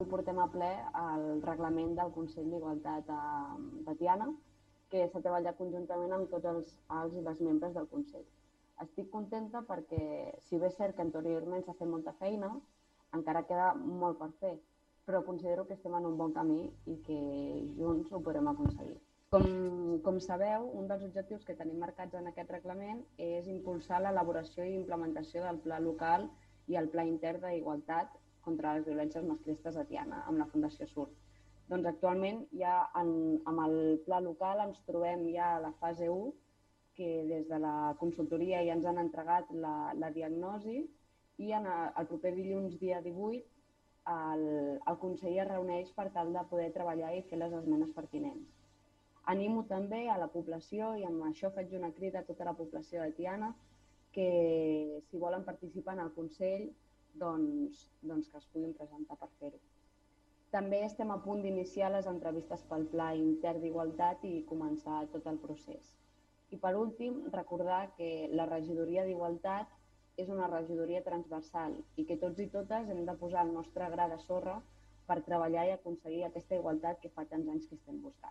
portem a ple el reglament del Consell d'Igualtat de Tiana, que s'ha treballat conjuntament amb tots els i les membres del Consell. Estic contenta perquè, si bé és cert que anteriorment s'ha fet molta feina, encara queda molt per fer, però considero que estem en un bon camí i que junts ho podrem aconseguir. Com sabeu, un dels objectius que tenim marcats en aquest reglament és impulsar l'elaboració i implementació del Pla Local i el Pla Intern d'Igualtat contra les violències masclistes a Tiana, amb la Fundació SURT. Doncs actualment ja amb el pla local ens trobem ja a la fase 1, que des de la consultoria ja ens han entregat la diagnosi i el proper dilluns, dia 18, el Consell es reuneix per tal de poder treballar i fer les esmenes pertinents. Animo també a la població, i amb això faig una crida a tota la població de Tiana, que si volen participar en el Consell, doncs que es puguin presentar per fer-ho. També estem a punt d'iniciar les entrevistes pel Pla Intern d'Igualtat i començar tot el procés. I per últim, recordar que la regidoria d'Igualtat és una regidoria transversal i que tots i totes hem de posar el nostre gra de sorra per treballar i aconseguir aquesta igualtat que fa tants anys que estem buscant.